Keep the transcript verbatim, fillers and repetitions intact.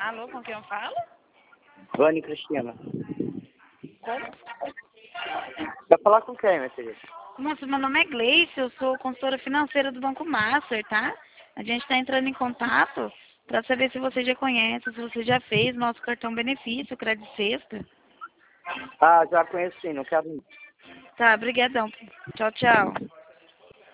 Alô, com quem eu falo? Vânia Cristina. Como? Quer falar com quem, minha filha? Moça, meu nome é Gleice, eu sou consultora financeira do Banco Master, tá? A gente está entrando em contato para saber se você já conhece, se você já fez nosso cartão benefício, crédito sexta. Ah, já conheci, não quero. Tá, brigadão. Tchau, tchau.